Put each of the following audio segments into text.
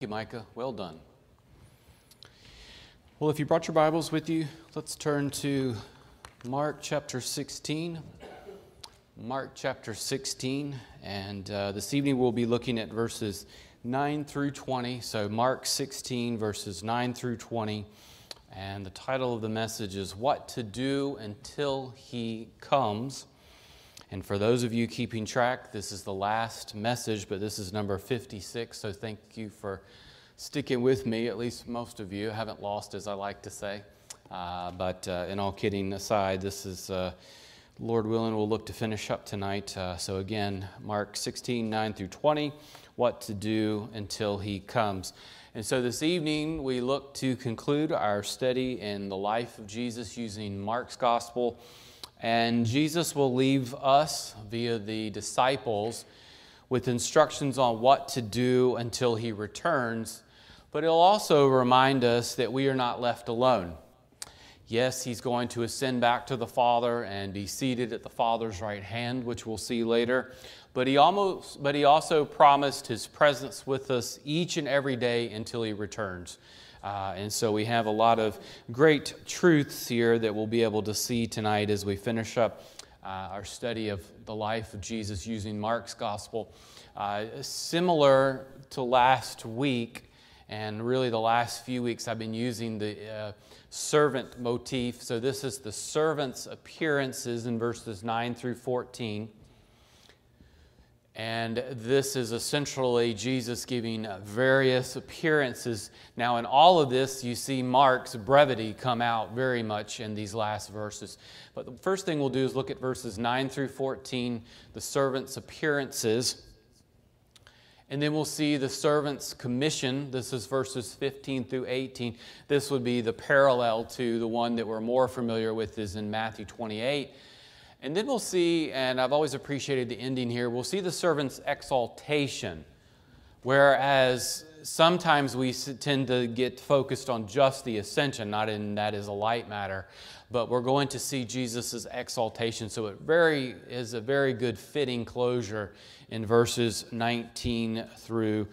Thank you, Micah. Well done. Well, if you brought your Bibles with you, let's turn to Mark chapter 16. Mark chapter 16, and this evening we'll be looking at verses 9 through 20. So Mark 16, verses 9 through 20. And the title of the message is What to Do Until He Comes. And for those of you keeping track, this is the last message, but this is number 56, so thank you for sticking with me, at least most of you. I haven't lost, as I like to say. But in all kidding aside, this is, Lord willing, we'll look to finish up tonight. So again, Mark 16, 9 through 20, what to do until He comes. And so this evening, we look to conclude our study in the life of Jesus using Mark's Gospel. And Jesus will leave us via the disciples with instructions on what to do until He returns. But He'll also remind us that we are not left alone. Yes, He's going to ascend back to the Father and be seated at the Father's right hand, which we'll see later. But He also promised His presence with us each and every day until He returns. And so we have a lot of great truths here that we'll be able to see tonight as we finish up our study of the life of Jesus using Mark's Gospel. Similar to last week, and really the last few weeks, I've been using the servant motif. So this is the servant's appearances in verses 9 through 14. And this is essentially Jesus giving various appearances. Now, in all of this, you see Mark's brevity come out very much in these last verses. But the first thing we'll do is look at verses 9 through 14, the servant's appearances. And then we'll see the servant's commission. This is verses 15 through 18. This would be the parallel to the one that we're more familiar with is in Matthew 28. And then we'll see, and I've always appreciated the ending here, we'll see the servant's exaltation. Whereas sometimes we tend to get focused on just the ascension, not in that is a light matter, but we're going to see Jesus' exaltation. So it is a very good fitting closure in verses 19 through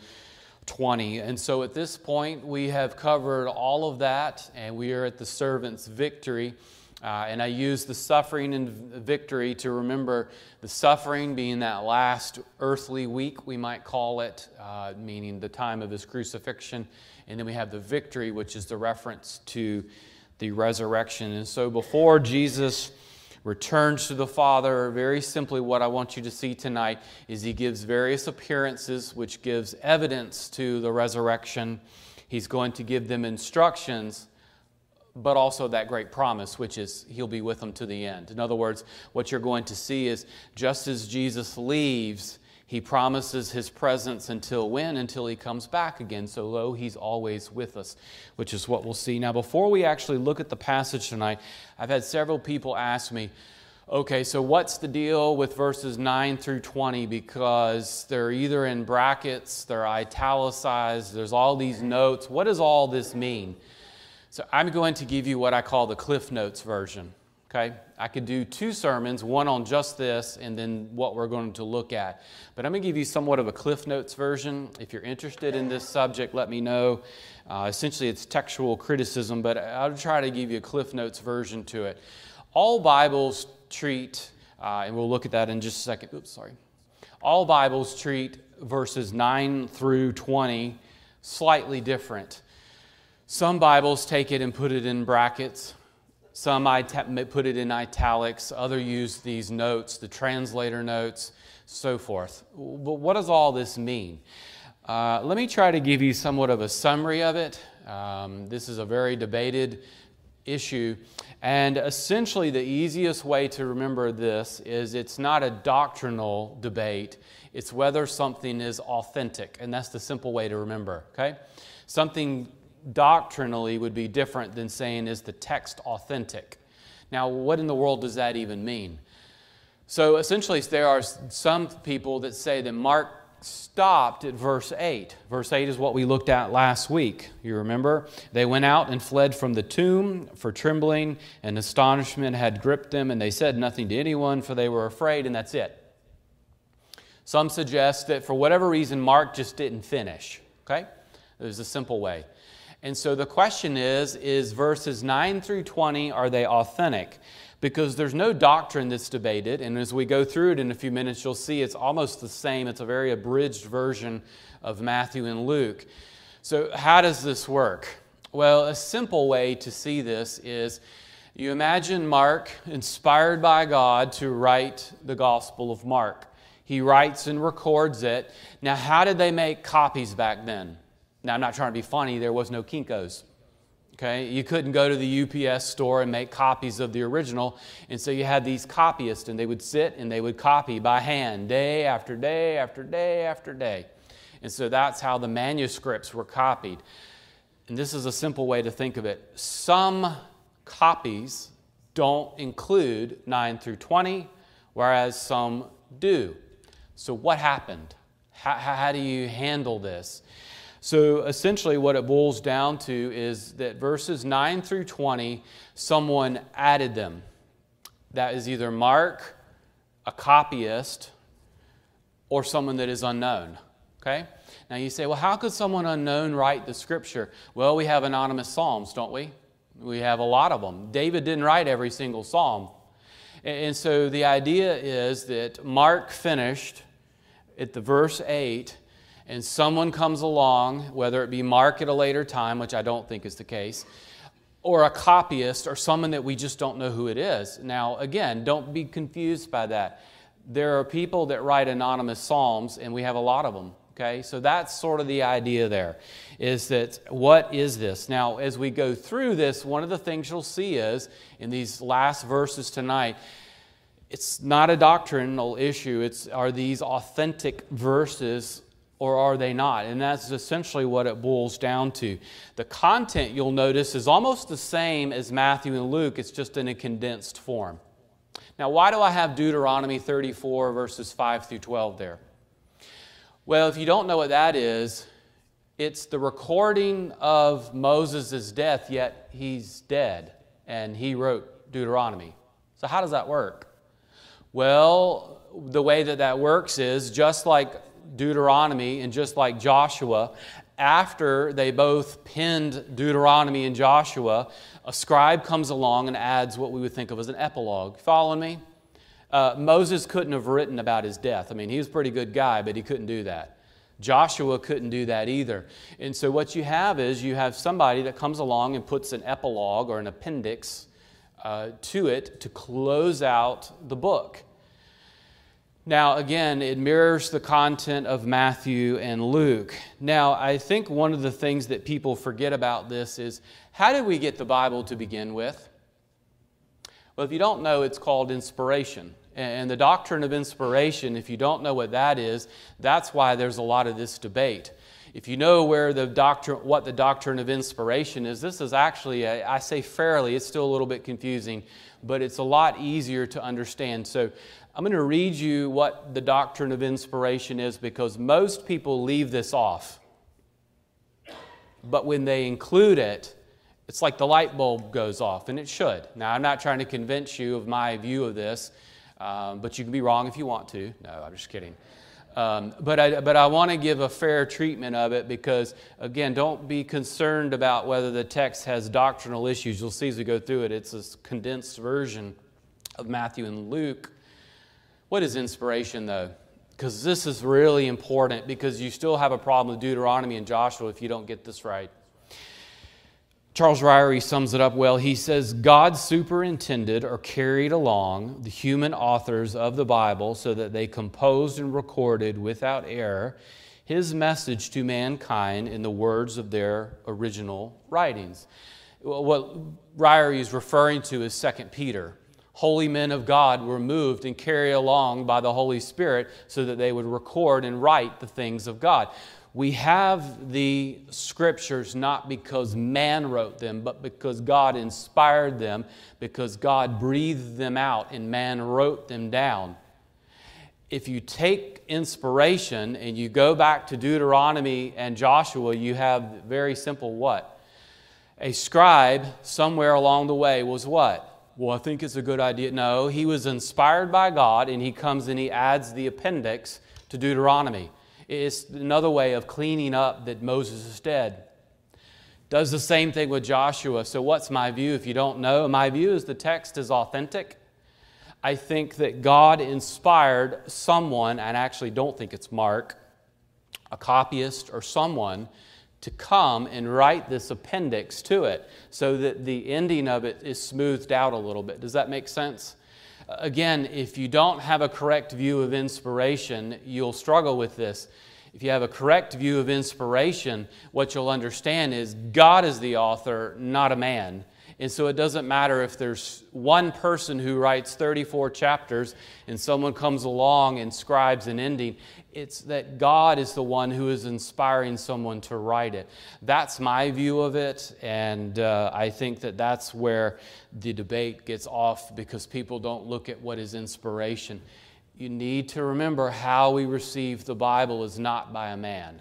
20. And so at this point, we have covered all of that, and we are at the servant's victory. And I use the suffering and victory to remember the suffering being that last earthly week, we might call it, meaning the time of His crucifixion. And then we have the victory, which is the reference to the resurrection. And so before Jesus returns to the Father, very simply what I want you to see tonight is He gives various appearances, which gives evidence to the resurrection. He's going to give them instructions, but also that great promise, which is He'll be with them to the end. In other words, what you're going to see is just as Jesus leaves, He promises His presence until when? Until He comes back again. So lo, He's always with us, which is what we'll see. Now, before we actually look at the passage tonight, I've had several people ask me, okay, so what's the deal with verses 9 through 20? Because they're either in brackets, they're italicized, there's all these notes. What does all this mean? So I'm going to give you what I call the Cliff Notes version, okay? I could do two sermons, one on just this and then what we're going to look at. But I'm going to give you somewhat of a Cliff Notes version. If you're interested in this subject, let me know. Essentially, it's textual criticism, but I'll try to give you a Cliff Notes version to it. All Bibles treat, and we'll look at that in just a second. Oops, sorry. All Bibles treat verses 9 through 20 slightly different. Some Bibles take it and put it in brackets. Some put it in italics. Others use these notes, the translator notes, so forth. But what does all this mean? Let me try to give you somewhat of a summary of it. This is a very debated issue. And essentially the easiest way to remember this is it's not a doctrinal debate. It's whether something is authentic. And that's the simple way to remember, okay? Something doctrinally would be different than saying, is the text authentic? Now, what in the world does that even mean? So essentially, there are some people that say that Mark stopped at verse 8. Verse 8 is what we looked at last week. You remember? They went out and fled from the tomb, for trembling and astonishment had gripped them, and they said nothing to anyone, for they were afraid, and that's it. Some suggest that for whatever reason, Mark just didn't finish. Okay? There's a simple way. And so the question is verses 9 through 20, are they authentic? Because there's no doctrine that's debated, and as we go through it in a few minutes, you'll see it's almost the same. It's a very abridged version of Matthew and Luke. So how does this work? Well, a simple way to see this is you imagine Mark, inspired by God to write the Gospel of Mark. He writes and records it. Now, how did they make copies back then? Now, I'm not trying to be funny. There was no Kinko's. Okay? You couldn't go to the UPS store and make copies of the original. And so you had these copyists, and they would sit and they would copy by hand day after day after day after day. And so that's how the manuscripts were copied. And this is a simple way to think of it. Some copies don't include 9 through 20, whereas some do. So what happened? How do you handle this? So essentially what it boils down to is that verses 9 through 20, someone added them. That is either Mark, a copyist, or someone that is unknown. Okay? Now you say, well, how could someone unknown write the Scripture? Well, we have anonymous psalms, don't we? We have a lot of them. David didn't write every single psalm. And so the idea is that Mark finished at the verse 8, and someone comes along, whether it be Mark at a later time, which I don't think is the case, or a copyist, or someone that we just don't know who it is. Now, again, don't be confused by that. There are people that write anonymous psalms, and we have a lot of them. Okay, so that's sort of the idea there, is that what is this? Now, as we go through this, one of the things you'll see is, in these last verses tonight, it's not a doctrinal issue. It's, are these authentic verses or are they not? And that's essentially what it boils down to. The content, you'll notice, is almost the same as Matthew and Luke. It's just in a condensed form. Now, why do I have Deuteronomy 34, verses 5 through 12 there? Well, if you don't know what that is, it's the recording of Moses' death, yet he's dead, and he wrote Deuteronomy. So how does that work? Well, the way that that works is, just like Deuteronomy and just like Joshua, after they both penned Deuteronomy and Joshua, a scribe comes along and adds what we would think of as an epilogue. Following me? Moses couldn't have written about his death. I mean, he was a pretty good guy, but he couldn't do that. Joshua couldn't do that either. And so what you have is you have somebody that comes along and puts an epilogue or an appendix to it to close out the book. Now, again, it mirrors the content of Matthew and Luke. Now, I think one of the things that people forget about this is, how did we get the Bible to begin with? Well, if you don't know, it's called inspiration. And the doctrine of inspiration, if you don't know what that is, that's why there's a lot of this debate. If you know what the doctrine of inspiration is, this is actually, I say fairly, it's still a little bit confusing, but it's a lot easier to understand. So I'm going to read you what the doctrine of inspiration is, because most people leave this off. But when they include it, it's like the light bulb goes off, and it should. Now, I'm not trying to convince you of my view of this, but you can be wrong if you want to. No, I'm just kidding. But I want to give a fair treatment of it because, again, don't be concerned about whether the text has doctrinal issues. You'll see as we go through it, it's a condensed version of Matthew and Luke. What is inspiration, though? Because this is really important, because you still have a problem with Deuteronomy and Joshua if you don't get this right. Charles Ryrie sums it up well. He says, God superintended or carried along the human authors of the Bible so that they composed and recorded without error His message to mankind in the words of their original writings. What Ryrie is referring to is 2 Peter. Holy men of God were moved and carried along by the Holy Spirit so that they would record and write the things of God. We have the Scriptures not because man wrote them, but because God inspired them, because God breathed them out and man wrote them down. If you take inspiration and you go back to Deuteronomy and Joshua, you have very simple what? A scribe somewhere along the way was what? Well, I think it's a good idea. No, he was inspired by God, and he comes and he adds the appendix to Deuteronomy. It's another way of cleaning up that Moses is dead. Does the same thing with Joshua. So what's my view? If you don't know, my view is the text is authentic. I think that God inspired someone, and I actually don't think it's Mark, a copyist or someone, to come and write this appendix to it so that the ending of it is smoothed out a little bit. Does that make sense? Again, if you don't have a correct view of inspiration, you'll struggle with this. If you have a correct view of inspiration, what you'll understand is God is the author, not a man. And so it doesn't matter if there's one person who writes 34 chapters and someone comes along and scribes an ending. It's that God is the one who is inspiring someone to write it. That's my view of it, and I think that that's where the debate gets off because people don't look at what is inspiration. You need to remember how we receive the Bible is not by a man.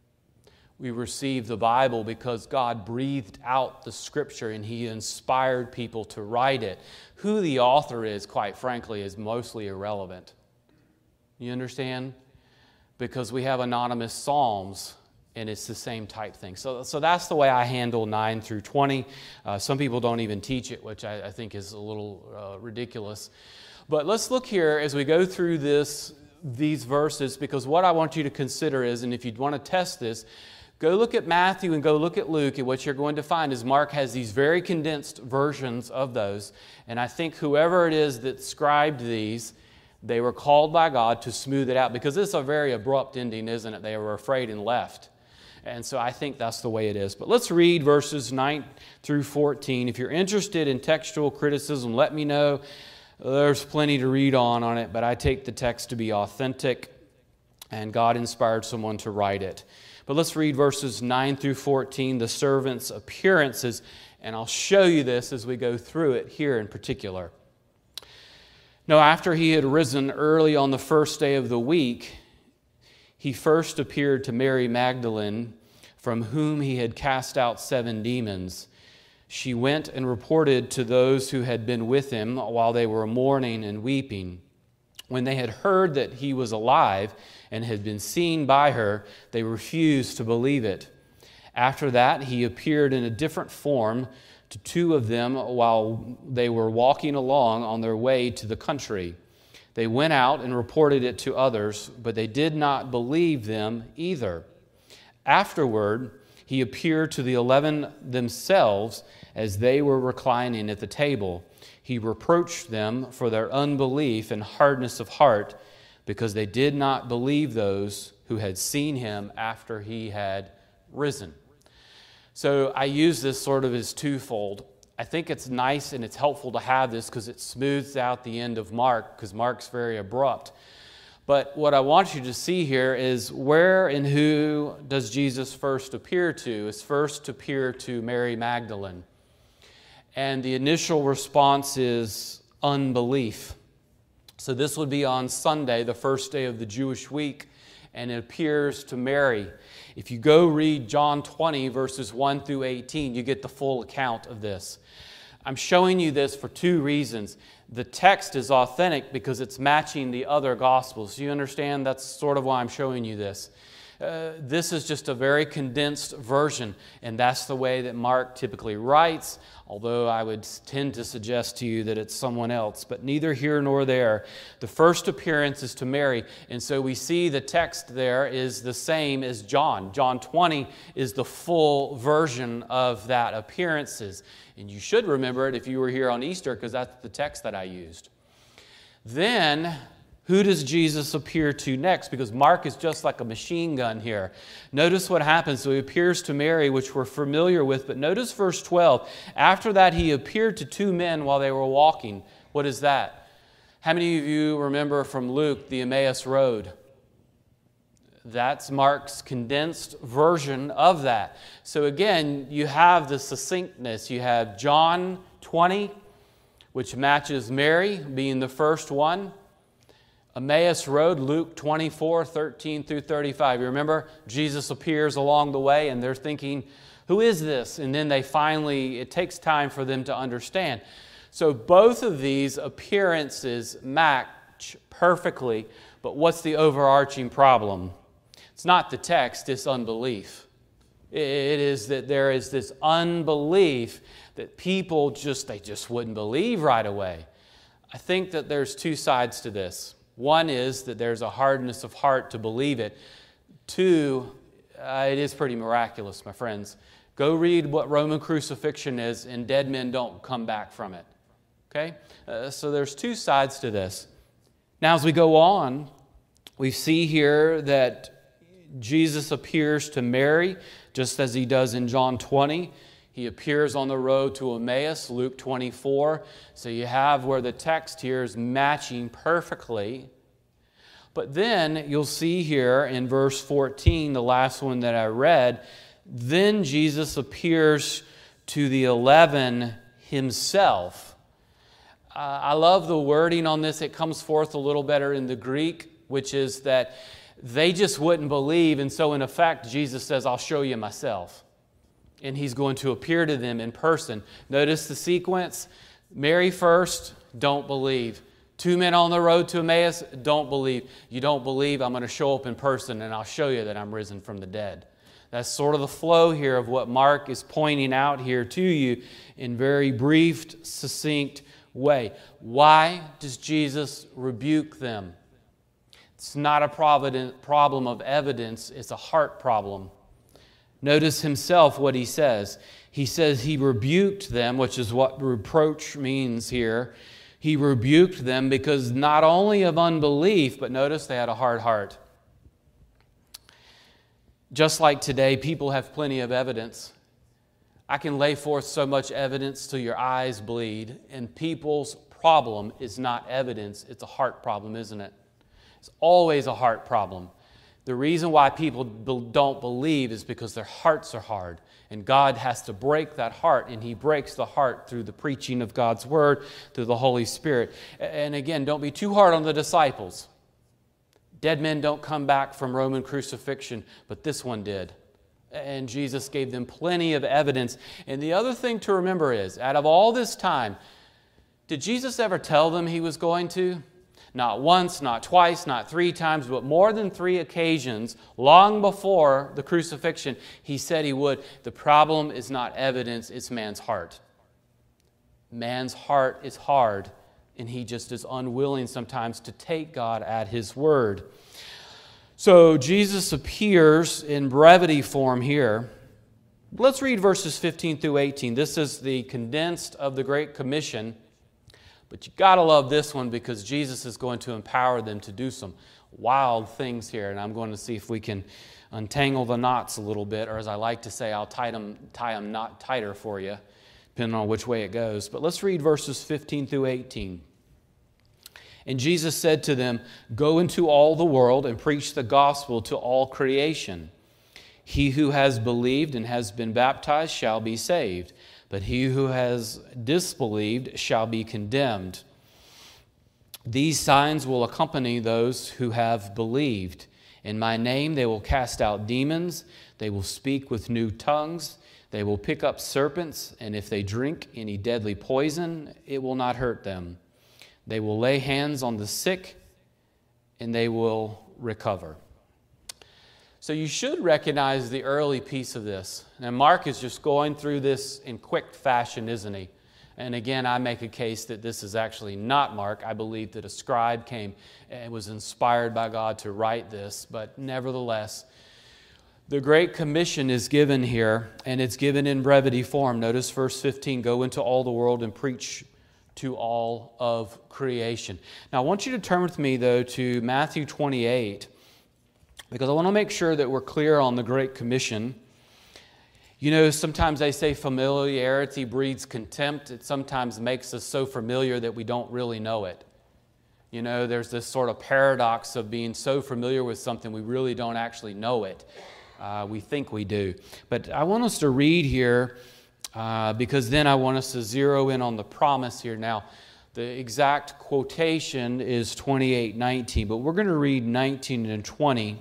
We receive the Bible because God breathed out the Scripture and He inspired people to write it. Who the author is, quite frankly, is mostly irrelevant. You understand? Because we have anonymous psalms and it's the same type thing. So that's the way I handle 9 through 20. Some people don't even teach it, which I think is a little ridiculous. But let's look here as we go through these verses, because what I want you to consider is, and if you want to test this, go look at Matthew and go look at Luke, and what you're going to find is Mark has these very condensed versions of those. And I think whoever it is that scribed these, they were called by God to smooth it out, because this is a very abrupt ending, isn't it? They were afraid and left. And so I think that's the way it is. But let's read verses 9 through 14. If you're interested in textual criticism, let me know. There's plenty to read on it, but I take the text to be authentic, and God inspired someone to write it. But let's read verses 9 through 14, the servant's appearances, and I'll show you this as we go through it here in particular. Now, after he had risen early on the first day of the week, he first appeared to Mary Magdalene, from whom he had cast out 7 demons. She went and reported to those who had been with him while they were mourning and weeping. When they had heard that he was alive and had been seen by her, they refused to believe it. After that, he appeared in a different form to 2 of them while they were walking along on their way to the country. They went out and reported it to others, but they did not believe them either. Afterward, he appeared to the 11 themselves as they were reclining at the table. He reproached them for their unbelief and hardness of heart, because they did not believe those who had seen him after he had risen. So I use this sort of as twofold. I think it's nice and it's helpful to have this because it smooths out the end of Mark, because Mark's very abrupt. But what I want you to see here is where and who does Jesus first appear to? Is first appear to Mary Magdalene. And the initial response is unbelief. So this would be on Sunday, the first day of the Jewish week, and it appears to Mary. If you go read John 20, verses 1 through 18, you get the full account of this. I'm showing you this for 2 reasons. The text is authentic because it's matching the other Gospels. You understand? That's sort of why I'm showing you this. This is just a very condensed version, and that's the way that Mark typically writes, although I would tend to suggest to you that it's someone else. But neither here nor there. The first appearance is to Mary, and so we see the text there is the same as John. John 20 is the full version of that appearances. And you should remember it if you were here on Easter, because that's the text that I used. Then, who does Jesus appear to next? Because Mark is just like a machine gun here. Notice what happens. So he appears to Mary, which we're familiar with, but notice verse 12. After that, he appeared to 2 men while they were walking. What is that? How many of you remember from Luke the Emmaus Road? That's Mark's condensed version of that. So again, you have the succinctness. You have John 20, which matches Mary being the first one. Emmaus Road, Luke 24, 13 through 35. You remember, Jesus appears along the way and they're thinking, who is this? And then it takes time for them to understand. So both of these appearances match perfectly, but what's the overarching problem? It's not the text, it's unbelief. It is that there is this unbelief that people they just wouldn't believe right away. I think that there's two sides to this. One is that there's a hardness of heart to believe it. Two, it is pretty miraculous, my friends. Go read what Roman crucifixion is, and dead men don't come back from it. Okay? So there's two sides to this. Now, as we go on, we see here that Jesus appears to Mary, just as he does in John 20. He appears on the road to Emmaus, Luke 24. So you have where the text here is matching perfectly. But then you'll see here in verse 14, the last one that I read, then Jesus appears to the 11 himself. I love the wording on this. It comes forth a little better in the Greek, which is that they just wouldn't believe. And so in effect, Jesus says, I'll show you myself. And he's going to appear to them in person. Notice the sequence. Mary first, don't believe. 2 men on the road to Emmaus, don't believe. You don't believe, I'm going to show up in person and I'll show you that I'm risen from the dead. That's sort of the flow here of what Mark is pointing out here to you in very brief, succinct way. Why does Jesus rebuke them? It's not a problem of evidence, it's a heart problem. Notice himself what he says. He says he rebuked them, which is what reproach means here. He rebuked them because not only of unbelief, but notice they had a hard heart. Just like today, people have plenty of evidence. I can lay forth so much evidence till your eyes bleed, and people's problem is not evidence, it's a heart problem, isn't it? It's always a heart problem. The reason why people don't believe is because their hearts are hard. And God has to break that heart, and He breaks the heart through the preaching of God's Word, through the Holy Spirit. And again, don't be too hard on the disciples. Dead men don't come back from Roman crucifixion, but this one did. And Jesus gave them plenty of evidence. And the other thing to remember is, out of all this time, did Jesus ever tell them He was going to? Not once, not twice, not 3 times, but more than 3 occasions, long before the crucifixion, He said He would. The problem is not evidence, it's man's heart. Man's heart is hard, and he just is unwilling sometimes to take God at His word. So Jesus appears in brevity form here. Let's read verses 15 through 18. This is the condensed of the Great Commission. But you got to love this one because Jesus is going to empower them to do some wild things here. And I'm going to see if we can untangle the knots a little bit. Or as I like to say, I'll tie them knot tighter for you, depending on which way it goes. But let's read verses 15 through 18. And Jesus said to them, "Go into all the world and preach the gospel to all creation. He who has believed and has been baptized shall be saved. But he who has disbelieved shall be condemned. These signs will accompany those who have believed. In my name they will cast out demons. They will speak with new tongues. They will pick up serpents. And if they drink any deadly poison, it will not hurt them. They will lay hands on the sick, and they will recover." So you should recognize the early piece of this. Now, Mark is just going through this in quick fashion, isn't he? And again, I make a case that this is actually not Mark. I believe that a scribe came and was inspired by God to write this. But nevertheless, the Great Commission is given here, and it's given in brevity form. Notice verse 15, "Go into all the world and preach to all of creation." Now, I want you to turn with me, though, to Matthew 28, because I want to make sure that we're clear on the Great Commission. You know, sometimes they say familiarity breeds contempt. It sometimes makes us so familiar that we don't really know it. You know, there's this sort of paradox of being so familiar with something we really don't actually know it. We think we do. But I want us to read here because then I want us to zero in on the promise here. Now, the exact quotation is 28:19, but we're going to read 19 and 20.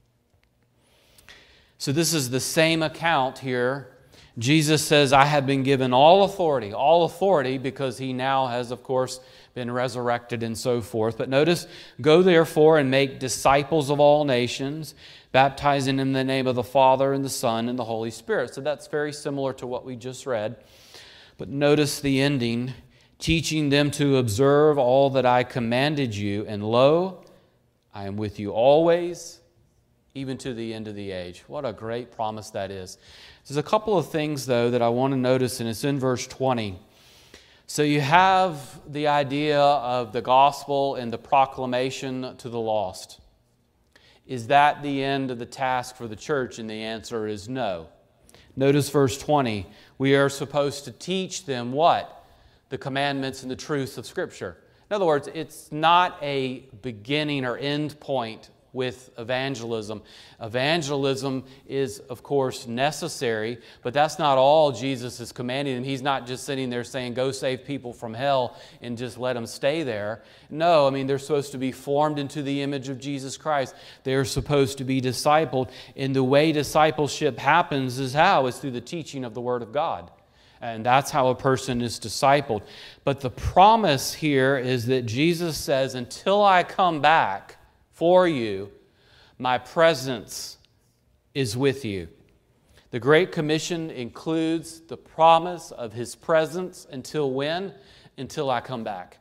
So this is the same account here. Jesus says, "I have been given all authority because He now has, of course, been resurrected and so forth." But notice, "Go therefore and make disciples of all nations, baptizing in the name of the Father and the Son and the Holy Spirit. So that's very similar to what we just read. But notice the ending, teaching them to observe all that I commanded you, and lo, I am with you always, even to the end of the age. What a great promise that is. There's a couple of things, though, that I want to notice, and it's in verse 20. So you have the idea of the gospel and the proclamation to the lost. Is that the end of the task for the church? And the answer is no. Notice verse 20. We are supposed to teach them what? The commandments and the truths of Scripture. In other words, it's not a beginning or end point with evangelism. Evangelism is, of course, necessary, but that's not all Jesus is commanding them. He's not just sitting there saying, go save people from hell and just let them stay there. No, I mean, they're supposed to be formed into the image of Jesus Christ. They're supposed to be discipled. And the way discipleship happens is how? It's through the teaching of the Word of God. And that's how a person is discipled. But the promise here is that Jesus says, until I come back for you, my presence is with you. The Great Commission includes the promise of His presence until when? Until I come back.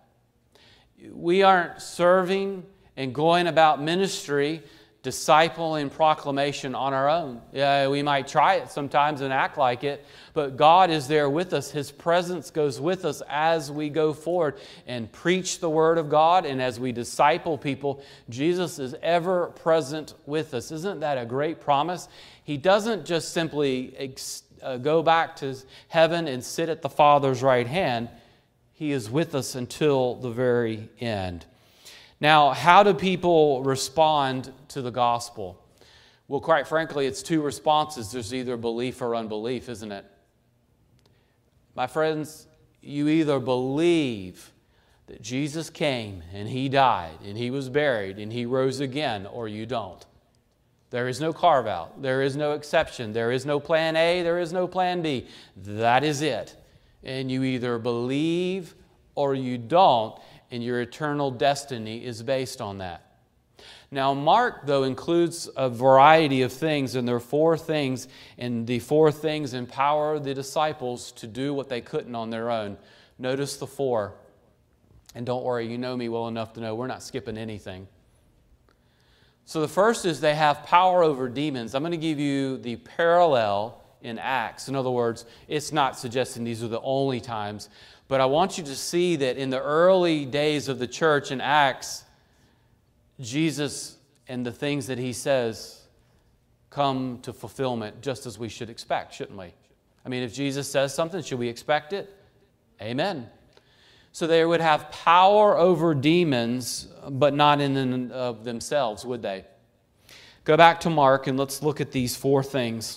We aren't serving and going about ministry, disciple and proclamation on our own. Yeah, we might try it sometimes and act like it, but God is there with us. His presence goes with us as we go forward and preach the Word of God, and as we disciple people, Jesus is ever present with us. Isn't that a great promise? He doesn't just simply go back to heaven and sit at the Father's right hand. He is with us until the very end. Now, how do people respond to the gospel? Well, quite frankly, it's two responses. There's either belief or unbelief, isn't it? My friends, you either believe that Jesus came and He died and He was buried and He rose again, or you don't. There is no carve-out. There is no exception. There is no plan A. There is no plan B. That is it. And you either believe or you don't. And your eternal destiny is based on that. Now, Mark, though, includes a variety of things, and there are four things, and the four things empower the disciples to do what they couldn't on their own. Notice the four. And don't worry, you know me well enough to know we're not skipping anything. So the first is they have power over demons. I'm going to give you the parallel in Acts. In other words, it's not suggesting these are the only times, but I want you to see that in the early days of the church in Acts, Jesus and the things that He says come to fulfillment just as we should expect, shouldn't we? I mean, if Jesus says something, should we expect it? Amen. So they would have power over demons, but not in and of themselves, would they? Go back to Mark and let's look at these four things.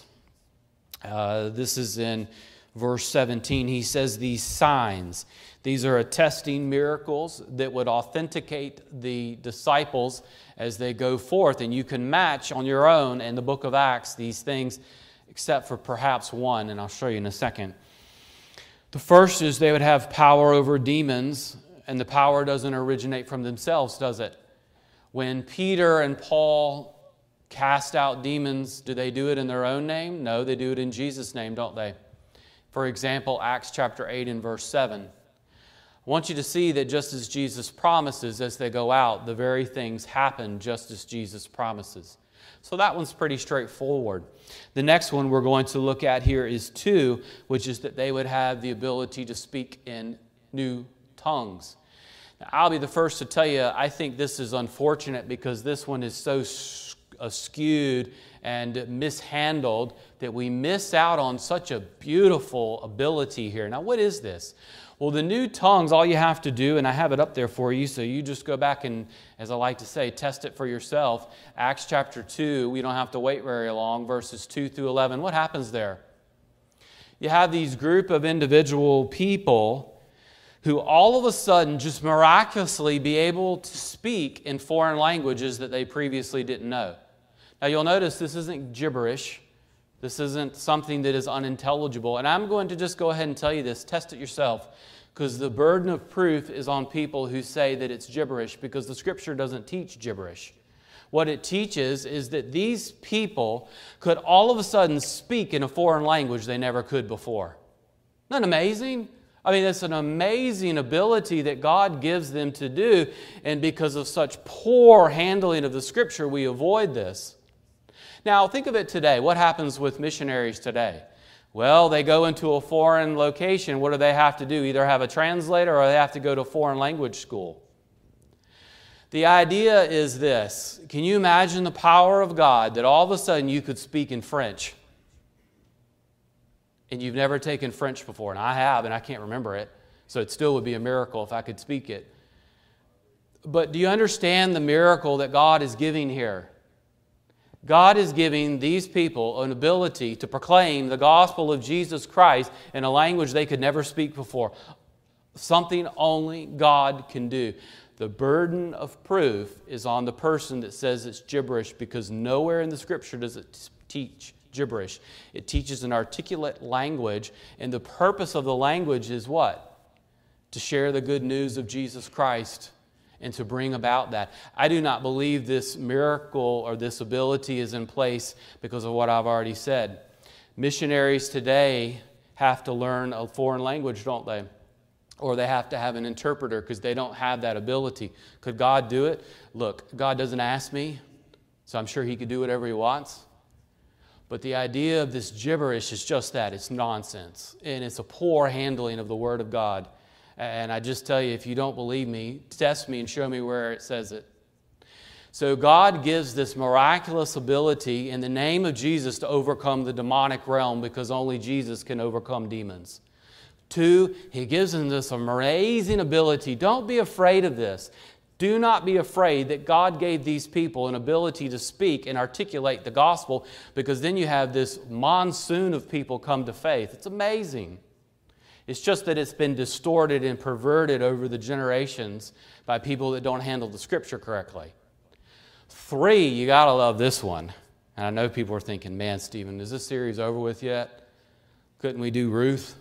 This is in verse 17. He says these signs. These are attesting miracles that would authenticate the disciples as they go forth. And you can match on your own in the book of Acts these things, except for perhaps one, and I'll show you in a second. The first is they would have power over demons, and the power doesn't originate from themselves, does it? When Peter and Paul cast out demons, do they do it in their own name? No, they do it in Jesus' name, don't they? For example, Acts chapter 8 and verse 7. I want you to see that just as Jesus promises as they go out, the very things happen just as Jesus promises. So that one's pretty straightforward. The next one we're going to look at here is 2, which is that they would have the ability to speak in new tongues. Now, I'll be the first to tell you, I think this is unfortunate because this one is so skewed and mishandled that we miss out on such a beautiful ability here. Now, what is this? Well, the new tongues, all you have to do, and I have it up there for you, so you just go back and, as I like to say, test it for yourself. Acts chapter 2, we don't have to wait very long, verses 2 through 11. What happens there? You have these group of individual people who all of a sudden just miraculously be able to speak in foreign languages that they previously didn't know. Now, you'll notice this isn't gibberish. This isn't something that is unintelligible. And I'm going to just go ahead and tell you this. Test it yourself. Because the burden of proof is on people who say that it's gibberish, because the Scripture doesn't teach gibberish. What it teaches is that these people could all of a sudden speak in a foreign language they never could before. Isn't that amazing? I mean, it's an amazing ability that God gives them to do, and because of such poor handling of the Scripture, we avoid this. Now, think of it today. What happens with missionaries today? Well, they go into a foreign location. What do they have to do? Either have a translator or they have to go to a foreign language school. The idea is this. Can you imagine the power of God that all of a sudden you could speak in French? And you've never taken French before, and I have, and I can't remember it. So it still would be a miracle if I could speak it. But do you understand the miracle that God is giving here? God is giving these people an ability to proclaim the gospel of Jesus Christ in a language they could never speak before. Something only God can do. The burden of proof is on the person that says it's gibberish, because nowhere in the Scripture does it teach gibberish. It teaches an articulate language, and the purpose of the language is what? To share the good news of Jesus Christ and to bring about that. I do not believe this miracle or this ability is in place because of what I've already said. Missionaries today have to learn a foreign language, don't they? Or they have to have an interpreter because they don't have that ability. Could God do it? Look, God doesn't ask me, so I'm sure He could do whatever He wants. But the idea of this gibberish is just that. It's nonsense. And it's a poor handling of the Word of God. And I just tell you, if you don't believe me, test me and show me where it says it. So God gives this miraculous ability in the name of Jesus to overcome the demonic realm, because only Jesus can overcome demons. 2, He gives them this amazing ability. Don't be afraid of this. Do not be afraid that God gave these people an ability to speak and articulate the gospel, because then you have this monsoon of people come to faith. It's amazing. It's just that it's been distorted and perverted over the generations by people that don't handle the Scripture correctly. 3, you got to love this one. And I know people are thinking, man, Stephen, is this series over with yet? Couldn't we do Ruth?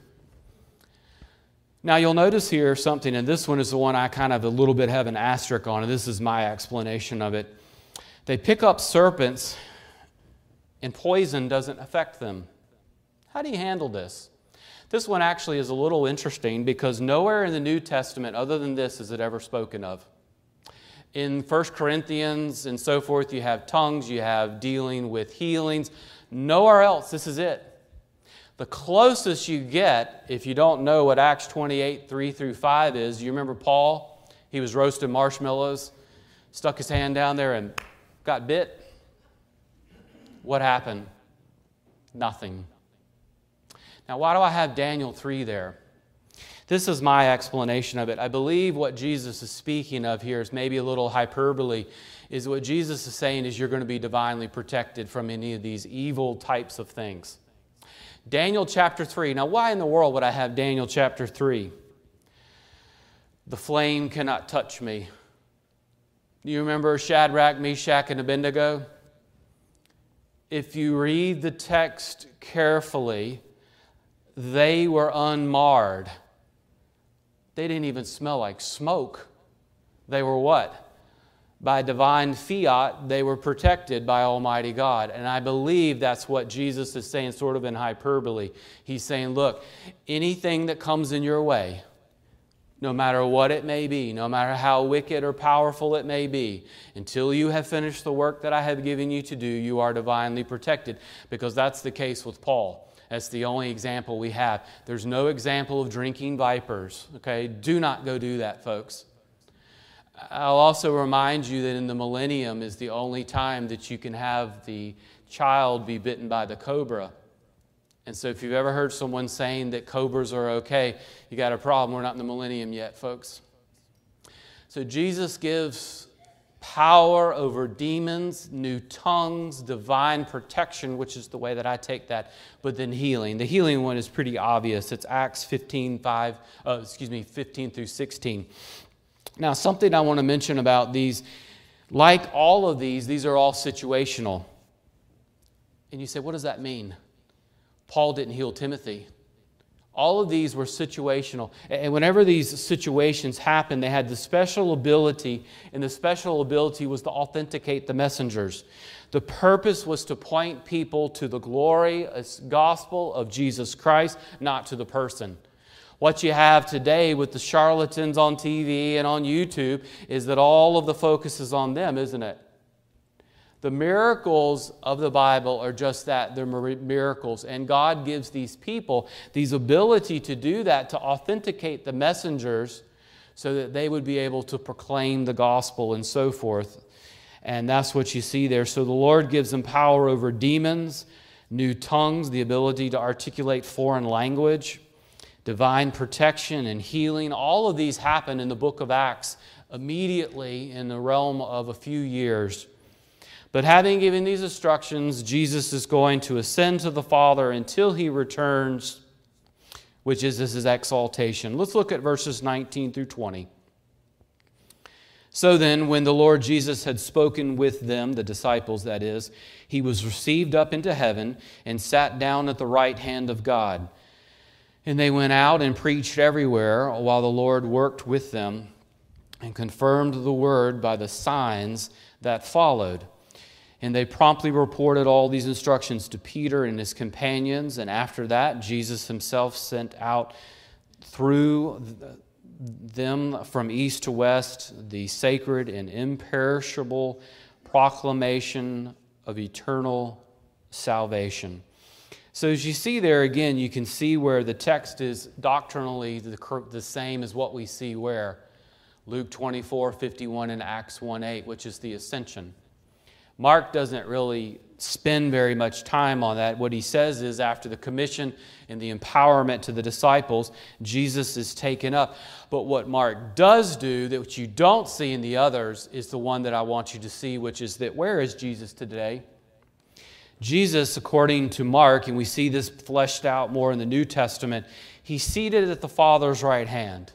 Now you'll notice here something, and this one is the one I kind of a little bit have an asterisk on, and this is my explanation of it. They pick up serpents, and poison doesn't affect them. How do you handle this? This one actually is a little interesting, because nowhere in the New Testament other than this is it ever spoken of. In 1 Corinthians and so forth, you have tongues, you have dealing with healings. Nowhere else, this is it. The closest you get, if you don't know what Acts 28, 3-5 is, you remember Paul? He was roasting marshmallows, stuck his hand down there and got bit. What happened? Nothing. Now, why do I have Daniel 3 there? This is my explanation of it. I believe what Jesus is speaking of here is maybe a little hyperbole. Is what Jesus is saying is you're going to be divinely protected from any of these evil types of things. Daniel chapter 3. Now, why in the world would I have Daniel chapter 3? The flame cannot touch me. Do you remember Shadrach, Meshach, and Abednego? If you read the text carefully, they were unmarred. They didn't even smell like smoke. They were what? By divine fiat, they were protected by Almighty God. And I believe that's what Jesus is saying, sort of in hyperbole. He's saying, look, anything that comes in your way, no matter what it may be, no matter how wicked or powerful it may be, until you have finished the work that I have given you to do, you are divinely protected. Because that's the case with Paul. That's the only example we have. There's no example of drinking vipers. Okay? Do not go do that, folks. I'll also remind you that in the millennium is the only time that you can have the child be bitten by the cobra. And so if you've ever heard someone saying that cobras are okay, you got a problem. We're not in the millennium yet, folks. So Jesus gives power over demons, new tongues, divine protection, which is the way that I take that, but then healing. The healing one is pretty obvious. It's Acts 15 through 16. Now, something I want to mention about these, like all of these are all situational. And you say, what does that mean? Paul didn't heal Timothy. All of these were situational. And whenever these situations happened, they had the special ability, and the special ability was to authenticate the messengers. The purpose was to point people to the glorious gospel of Jesus Christ, not to the person. What you have today with the charlatans on TV and on YouTube is that all of the focus is on them, isn't it? The miracles of the Bible are just that. They're miracles. And God gives these people these ability to do that, to authenticate the messengers so that they would be able to proclaim the gospel and so forth. And that's what you see there. So the Lord gives them power over demons, new tongues, the ability to articulate foreign language, divine protection and healing. All of these happen in the book of Acts immediately in the realm of a few years. But having given these instructions, Jesus is going to ascend to the Father until He returns, which is His exaltation. Let's look at verses 19 through 20. So then, when the Lord Jesus had spoken with them, the disciples that is, He was received up into heaven and sat down at the right hand of God. And they went out and preached everywhere while the Lord worked with them and confirmed the word by the signs that followed. And they promptly reported all these instructions to Peter and his companions. And after that, Jesus Himself sent out through them from east to west the sacred and imperishable proclamation of eternal salvation. So as you see there again, you can see where the text is doctrinally the same as what we see where? Luke 24:51 and Acts 1:8, which is the ascension. Mark doesn't really spend very much time on that. What he says is after the commission and the empowerment to the disciples, Jesus is taken up. But what Mark does do, that which you don't see in the others, is the one that I want you to see, which is that where is Jesus today? Jesus, according to Mark, and we see this fleshed out more in the New Testament, He's seated at the Father's right hand.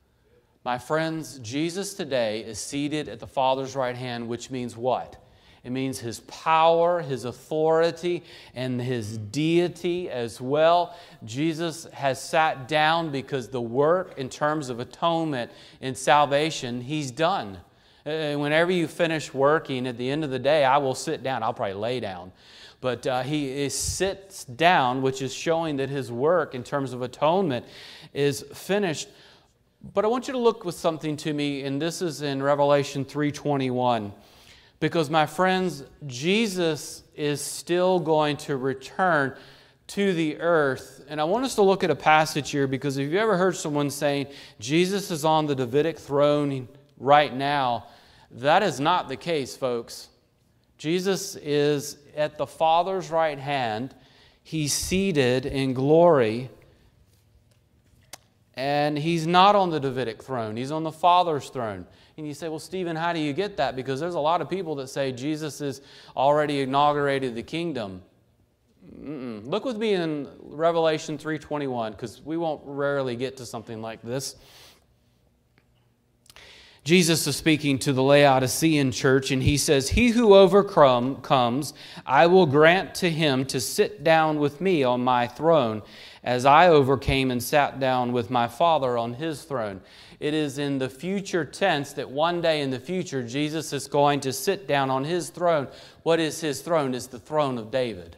My friends, Jesus today is seated at the Father's right hand, which means what? It means His power, His authority, and His deity as well. Jesus has sat down because the work in terms of atonement and salvation, He's done. Whenever you finish working, at the end of the day, I will sit down. I'll probably lay down. But He sits down, which is showing that His work in terms of atonement is finished. But I want you to look with something to me, and this is in Revelation 3:21. Because, my friends, Jesus is still going to return to the earth. And I want us to look at a passage here, because if you've ever heard someone saying, Jesus is on the Davidic throne right now, that is not the case, folks. Jesus is at the Father's right hand. He's seated in glory. And He's not on the Davidic throne. He's on the Father's throne. And you say, well, Stephen, how do you get that? Because there's a lot of people that say Jesus has already inaugurated the kingdom. Look with me in Revelation 3:21, because we won't rarely get to something like this. Jesus is speaking to the Laodicean church, and He says, He who overcomes, I will grant to him to sit down with me on my throne, as I overcame and sat down with my Father on His throne. It is in the future tense that one day in the future, Jesus is going to sit down on His throne. What is His throne? It's the throne of David.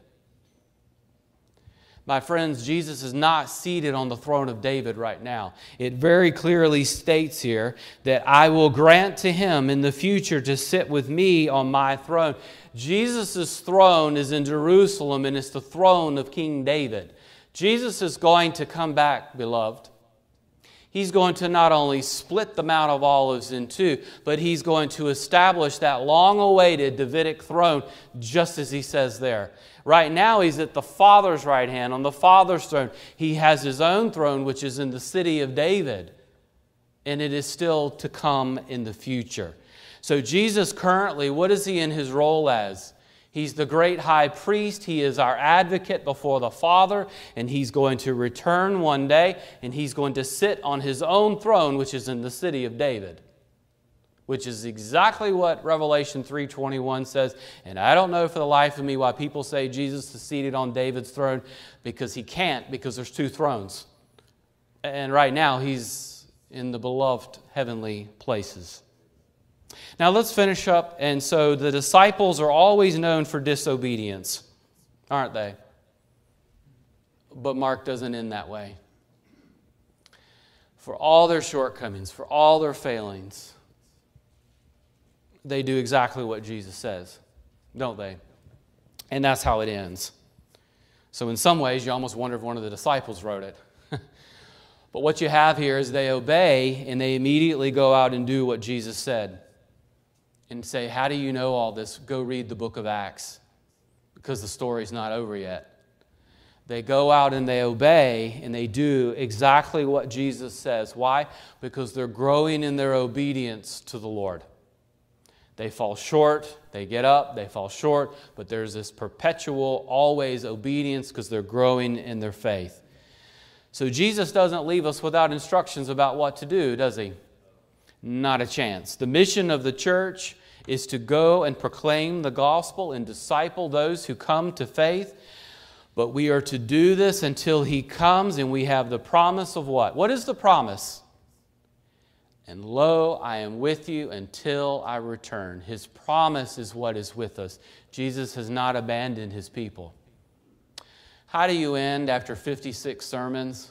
My friends, Jesus is not seated on the throne of David right now. It very clearly states here that I will grant to Him in the future to sit with me on my throne. Jesus' throne is in Jerusalem, and it's the throne of King David. Jesus is going to come back, beloved. He's going to not only split the Mount of Olives in two, but He's going to establish that long-awaited Davidic throne, just as He says there. Right now, He's at the Father's right hand, on the Father's throne. He has His own throne, which is in the city of David, and it is still to come in the future. So Jesus currently, what is He in His role as? He's the great high priest. He is our advocate before the Father, and He's going to return one day, and He's going to sit on His own throne, which is in the city of David, which is exactly what Revelation 3:21 says. And I don't know for the life of me why people say Jesus is seated on David's throne, because He can't, because there's two thrones. And right now, he's in the beloved heavenly places. Now let's finish up. And so the disciples are always known for disobedience, aren't they? But Mark doesn't end that way. For all their shortcomings, for all their failings, they do exactly what Jesus says, don't they? And that's how it ends. So in some ways, you almost wonder if one of the disciples wrote it. But what you have here is they obey and they immediately go out and do what Jesus said. And say, how do you know all this? Go read the book of Acts, because the story's not over yet. They go out and they obey and they do exactly what Jesus says. Why? Because they're growing in their obedience to the Lord. They fall short, they get up, they fall short, but there's this perpetual, always obedience because they're growing in their faith. So Jesus doesn't leave us without instructions about what to do, does he? Not a chance. The mission of the church is to go and proclaim the gospel and disciple those who come to faith. But we are to do this until he comes, and we have the promise of what? What is the promise? And lo, I am with you until I return. His promise is what is with us. Jesus has not abandoned his people. How do you end after 56 sermons?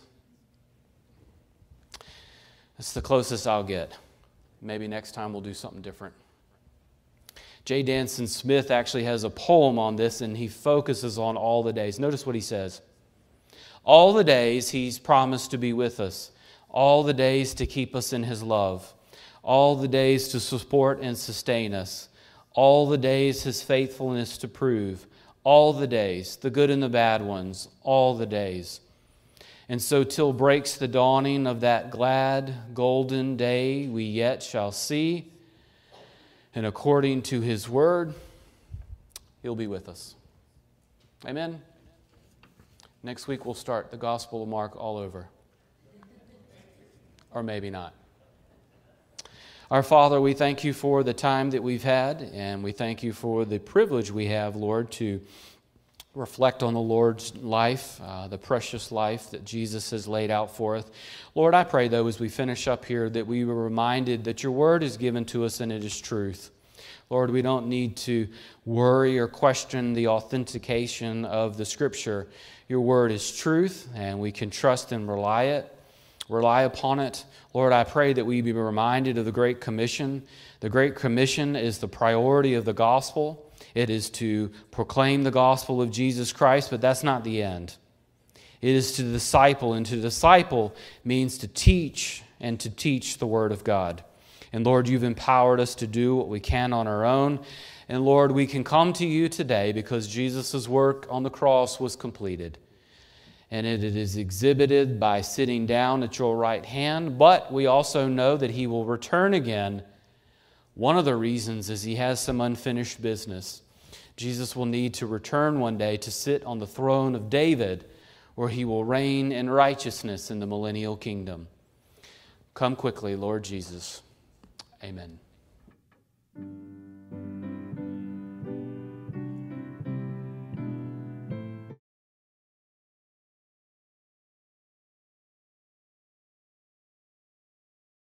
That's the closest I'll get. Maybe next time we'll do something different. J. Danson Smith actually has a poem on this, and he focuses on all the days. Notice what he says. All the days he's promised to be with us. All the days to keep us in his love. All the days to support and sustain us. All the days his faithfulness to prove. All the days, the good and the bad ones, all the days. And so till breaks the dawning of that glad, golden day we yet shall see, and according to his word, he'll be with us. Amen? Next week we'll start the Gospel of Mark all over. Or maybe not. Our Father, we thank you for the time that we've had, and we thank you for the privilege we have, Lord, to reflect on the Lord's life, the precious life that Jesus has laid out for us. Lord, I pray, though, as we finish up here, that we were reminded that your word is given to us and it is truth. Lord, we don't need to worry or question the authentication of the Scripture. Your word is truth, and we can trust and rely upon it. Lord, I pray that we be reminded of the Great Commission. The Great Commission is the priority of the gospel. It is to proclaim the gospel of Jesus Christ, but that's not the end. It is to disciple, and to disciple means to teach and to teach the Word of God. And Lord, you've empowered us to do what we can on our own. And Lord, we can come to you today because Jesus' work on the cross was completed. And it is exhibited by sitting down at your right hand. But we also know that he will return again. One of the reasons is he has some unfinished business. Jesus will need to return one day to sit on the throne of David, where he will reign in righteousness in the millennial kingdom. Come quickly, Lord Jesus. Amen.